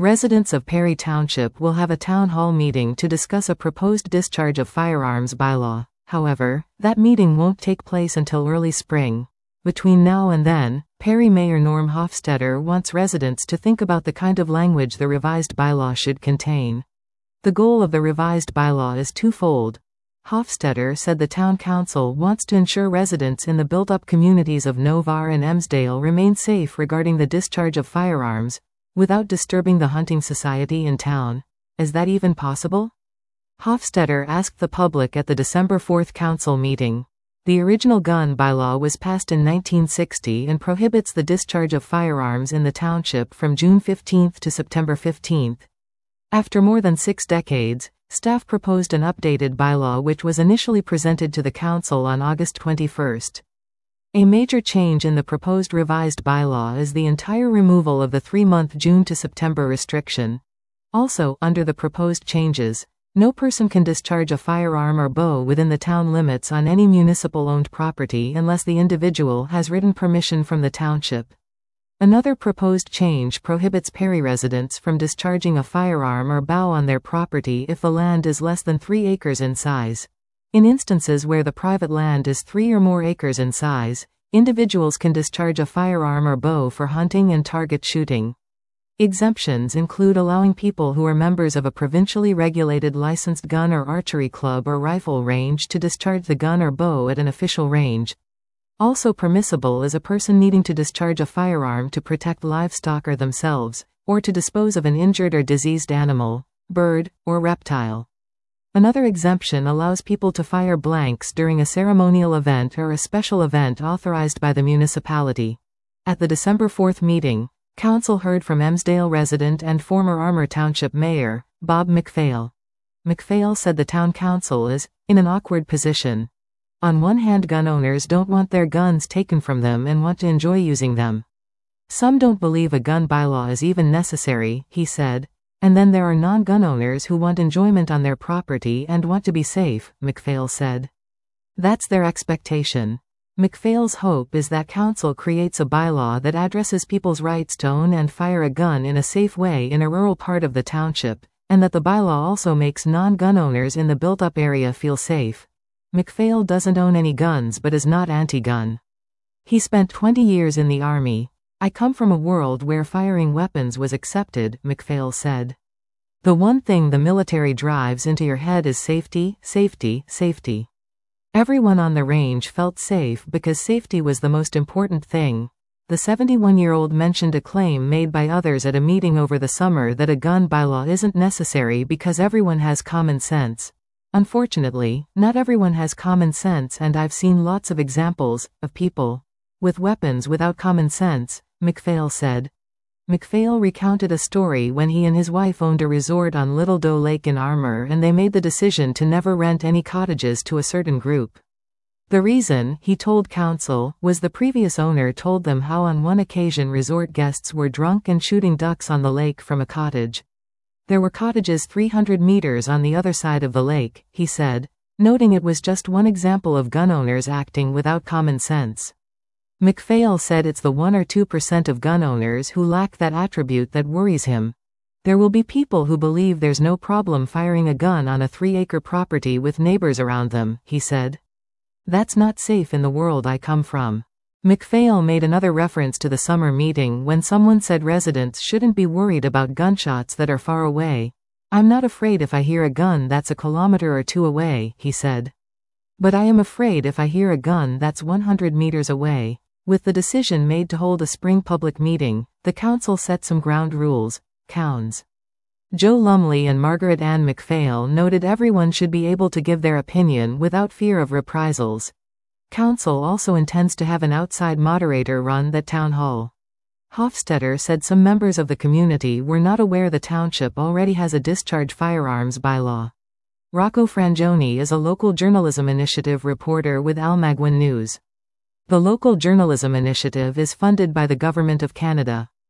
Residents of Perry Township will have a town hall meeting to discuss a proposed discharge of firearms bylaw. However, that meeting won't take place until early spring. Between now and then, Perry Mayor Norm Hofstetter wants residents to think about the kind of language the revised bylaw should contain. The goal of the revised bylaw is twofold. Hofstetter said the town council wants to ensure residents in the built-up communities of Novar and Emsdale remain safe regarding the discharge of firearms, without disturbing the hunting society in town. Is that even possible? Hofstetter asked the public at the December 4th council meeting. The original gun bylaw was passed in 1960 and prohibits the discharge of firearms in the township from June 15 to September 15. After more than 6 decades, staff proposed an updated bylaw which was initially presented to the council on August 21. A major change in the proposed revised bylaw is the entire removal of the 3-month June to September restriction. Also, under the proposed changes, no person can discharge a firearm or bow within the town limits on any municipal-owned property unless the individual has written permission from the township. Another proposed change prohibits Perry residents from discharging a firearm or bow on their property if the land is less than 3 acres in size. In instances where the private land is 3 or more acres in size, individuals can discharge a firearm or bow for hunting and target shooting. Exemptions include allowing people who are members of a provincially regulated licensed gun or archery club or rifle range to discharge the gun or bow at an official range. Also permissible is a person needing to discharge a firearm to protect livestock or themselves, or to dispose of an injured or diseased animal, bird, or reptile. Another exemption allows people to fire blanks during a ceremonial event or a special event authorized by the municipality. At the December 4th meeting, Council heard from Emsdale resident and former Armour Township Mayor, Bob MacPhail. MacPhail said the town council is in an awkward position. On one hand, gun owners don't want their guns taken from them and want to enjoy using them. Some don't believe a gun bylaw is even necessary, he said. And then there are non-gun owners who want enjoyment on their property and want to be safe, MacPhail said. That's their expectation. MacPhail's hope is that council creates a bylaw that addresses people's rights to own and fire a gun in a safe way in a rural part of the township, and that the bylaw also makes non-gun owners in the built-up area feel safe. MacPhail doesn't own any guns but is not anti-gun. He spent 20 years in the army. I come from a world where firing weapons was accepted, MacPhail said. The one thing the military drives into your head is safety, safety, safety. Everyone on the range felt safe because safety was the most important thing. The 71-year-old mentioned a claim made by others at a meeting over the summer that a gun bylaw isn't necessary because everyone has common sense. Unfortunately, not everyone has common sense, and I've seen lots of examples of people with weapons without common sense, MacPhail said. MacPhail recounted a story when he and his wife owned a resort on Little Doe Lake in Armour and they made the decision to never rent any cottages to a certain group. The reason, he told council, was the previous owner told them how on one occasion resort guests were drunk and shooting ducks on the lake from a cottage. There were cottages 300 meters on the other side of the lake, he said, noting it was just one example of gun owners acting without common sense. MacPhail said it's the 1 or 2% of gun owners who lack that attribute that worries him. There will be people who believe there's no problem firing a gun on a 3-acre property with neighbors around them, he said. That's not safe in the world I come from. MacPhail made another reference to the summer meeting when someone said residents shouldn't be worried about gunshots that are far away. I'm not afraid if I hear a gun that's a kilometer or 2 away, he said. But I am afraid if I hear a gun that's 100 meters away. With the decision made to hold a spring public meeting, the council set some ground rules, counts. Joe Lumley and Margaret Ann MacPhail noted everyone should be able to give their opinion without fear of reprisals. Council also intends to have an outside moderator run that town hall. Hofstetter said some members of the community were not aware the township already has a discharge firearms bylaw. Rocco Frangioni is a local journalism initiative reporter with Almaguin News. The local journalism initiative is funded by the Government of Canada.